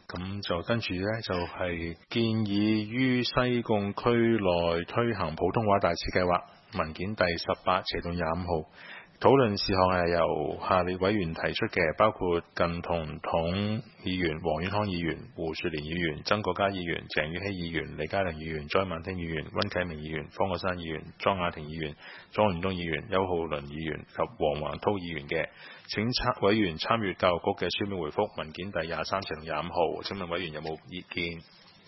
咁就跟住呢，就係建議於西貢區內推行普通話大使計劃文件第18斜到25號。討論事項係由下列委員提出嘅，包括靳彤統議員、黃遠康議員、胡雪蓮議員、曾國嘉議員、鄭宇希議員、李嘉良議員、莊萬聽議員、溫啟明議員、方國珊議員、莊雅婷議員、莊元東議員、邱浩麟議員及黃宏滔議員嘅。請委員參閱教育局嘅書面回覆文件第23斜到25號。請問委員有冇意見？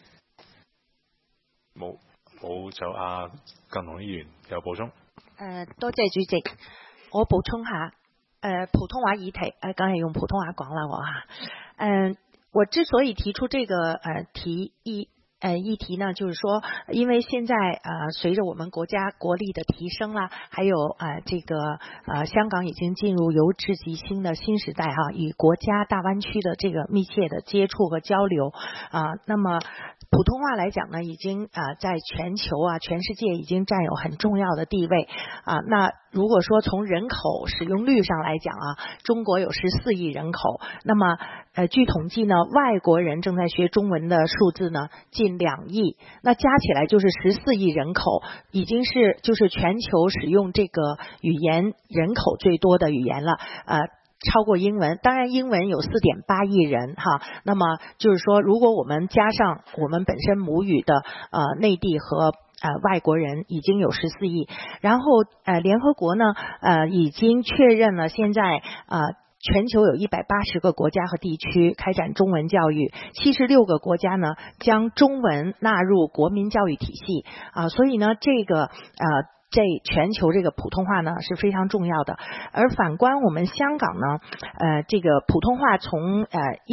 冇就靳彤議員有補充。 多謝主席。我補充下，普通話議題，剛才用普通話講了我哈，我之所以提出這個議題呢，就是說，因為現在隨着我們國家國力的提升啦，還有這個香港已經進入由治及興的新時代哈，與國家大灣區的這個密切的接觸和交流那麼普通話來講呢，已經在全球全世界已經佔有很重要的地位那如果說從人口使用率上來講中國有14億人口，那麼據統計呢，外國人正在學中文的數字呢近2億，那加起來就是14億人口，已經是就是全球使用這個語言人口最多的語言了超過英文，當然英文有4.8億人哈，那麼就是說如果我們加上我們本身母語的內地和外國人已經有14億，然後聯合國呢已經確認了現在全球有180個國家和地區開展中文教育，76個國家呢將中文納入國民教育體系所以呢這個在全球這個普通話呢是非常重要的，而反觀我們香港呢這個普通話從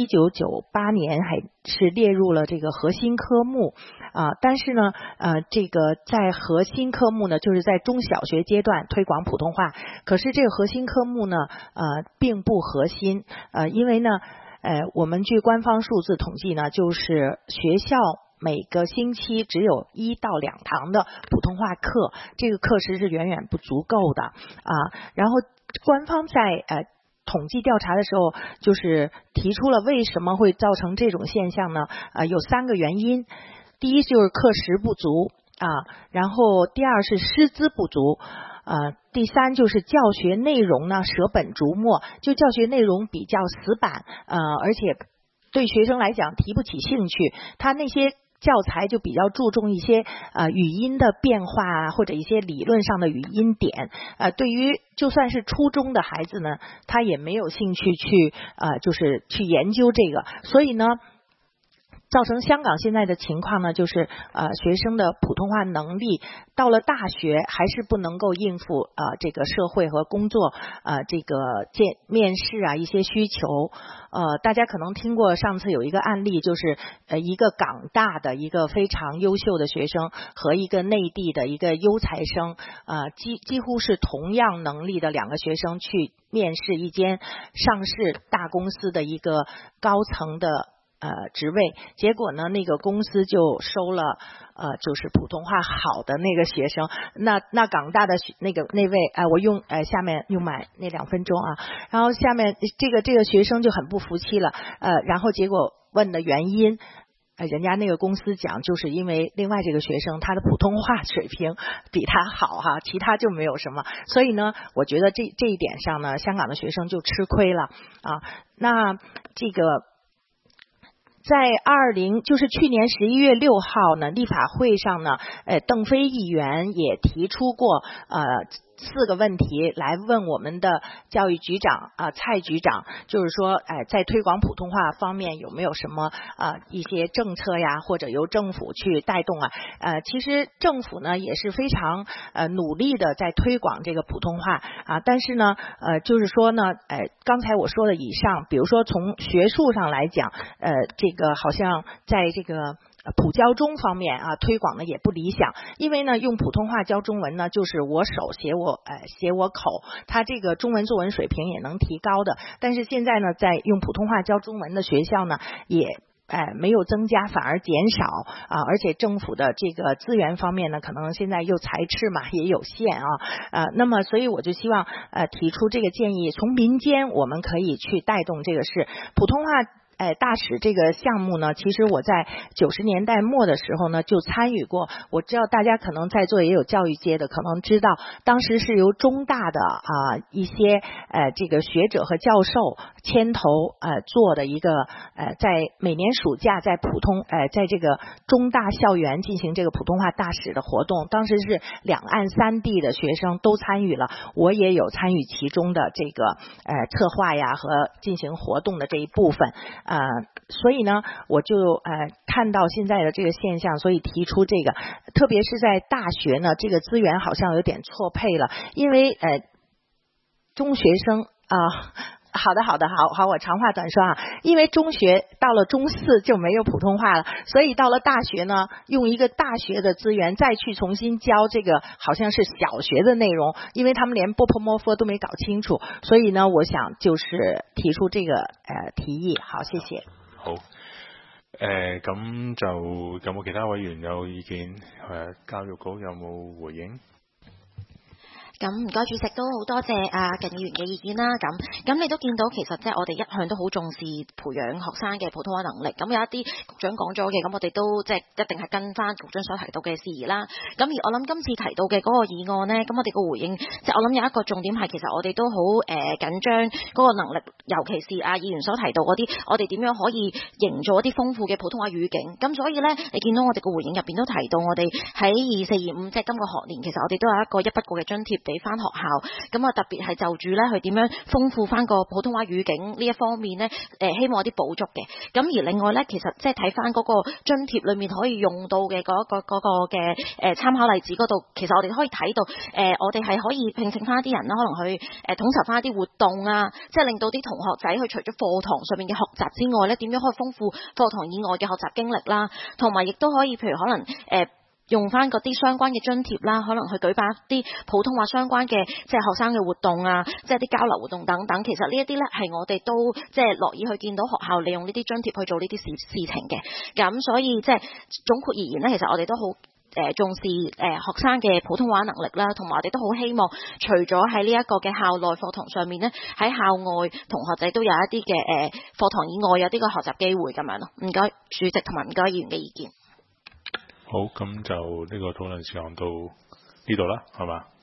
1998年還是列入了這個核心科目但是呢這個在核心科目呢就是在中小學階段推廣普通話，可是這個核心科目呢並不核心因為呢我們據官方數字統計呢，就是學校每個星期只有1到2堂的普通話課，這個課時是遠遠不足夠的然後官方在統計調查的時候就是提出了為什麼會造成這種現象呢有3個原因，第一就是課時不足然後第二是師資不足第三就是教學內容呢捨本逐末，就教學內容比較死板而且對學生來講提不起興趣，他那些教材就比較注重一些語音的變化或者一些理論上的語音點對於就算是初中的孩子呢他也沒有興趣去就是去研究這個，所以呢造成香港現在的情況呢就是學生的普通話能力到了大學還是不能夠應付這個社會和工作這個面試一些需求大家可能聽過上次有一個案例，就是一個港大的一個非常優秀的學生和一個內地的一個優才生幾乎是同樣能力的2個學生去面試一間上市大公司的一個高層的職位，結果呢那個公司就收了就是普通話好的那個學生，那港大的那位我用下面用滿那2分鐘然後下面這個學生就很不服氣了然後結果問的原因人家那個公司講就是因為另外這個學生他的普通話水平比他好其他就沒有什麼，所以呢我覺得這一點上呢香港的學生就吃虧了那這個在就是去年11月6號呢，立法會上呢，鄧飛議員也提出過4個問題來問我們的教育局長蔡局長，就是說在推廣普通話方面有沒有什麼一些政策呀，或者由政府去帶動其實政府呢也是非常努力的在推廣這個普通話但是呢就是說呢剛才我說的以上，比如說從學術上來講這個好像在這個普教中方面推廣呢也不理想，因為呢用普通話教中文呢就是我手寫我口，他這個中文作文水平也能提高的，但是現在呢在用普通話教中文的學校呢也沒有增加反而減少而且政府的這個資源方面呢可能現在又財赤嘛也有限那麼所以我就希望提出這個建議，從民間我們可以去帶動這個事，普通話大使这个项目呢，其实我在90年代末的时候呢就参与过。我知道大家可能在座也有教育界的，可能知道当时是由中大的一些这个学者和教授牵头做的一个在每年暑假在在这个中大校园进行这个普通话大使的活动。当时是两岸三地的学生都参与了，我也有参与其中的这个策划呀和进行活动的这一部分。所以呢我就看到现在的这个现象，所以提出这个，特别是在大学呢，这个资源好像有点错配了，因为中学生好，我长话短说因为中学到了中4就没有普通话了，所以到了大学呢，用一个大学的资源再去重新教这个好像是小学的内容，因为他们连波破摸佛都没搞清楚，所以呢，我想就是提出这个提议。好，谢謝。 好，咁就有冇其他委員有意見？教育局有冇回應？ 咁唔該主席，都好多謝近議員嘅意見啦。咁你都見到其實即係我哋一向都好重視培養學生嘅普通話能力。咁有一啲局長講咗嘅，咁我哋都即係一定係跟翻局長所提到嘅事宜啦。咁而我諗今次提到嘅嗰個議案呢，咁我哋個回應即係我諗有一個重點係其實我哋都好緊張嗰個能力，尤其是議員所提到嗰啲，我哋點樣可以營造一啲豐富嘅普通話語境。咁所以呢，你見到我哋個回應入邊都提到我哋喺24-25即係今個學年，其實我哋都有一個一筆過嘅津貼俾翻學校，咁特別係就住咧去點樣豐富翻個普通話語境呢一方面咧，希望有啲補足嘅。咁而另外咧，其實即係睇翻嗰個津貼裏面可以用到嘅嗰個嘅參考例子嗰度，其實我哋可以睇到我哋係可以聘請翻一啲人啦，可能去統籌翻一啲活動啊，即係令到啲同學仔去除咗課堂上面嘅學習之外咧，點樣可以豐富課堂以外嘅學習經歷啦，同埋亦都可以譬如可能用翻嗰啲相關嘅津貼啦，可能去舉辦一啲普通話相關嘅即係學生嘅活動啊，即係啲交流活動等等。其實呢一啲咧係我哋都即係樂意去見到學校利用呢啲津貼去做呢啲事情嘅。咁所以即係總括而言咧，其實我哋都好重視學生嘅普通話能力啦，同埋我哋都好希望除咗喺呢一個嘅校內課堂上面咧，喺校外同學仔都有一啲嘅課堂以外有啲個學習機會咁樣咯。唔該主席同埋唔該議員嘅意見。 好，咁就呢個討論時間到呢度啦，係嘛？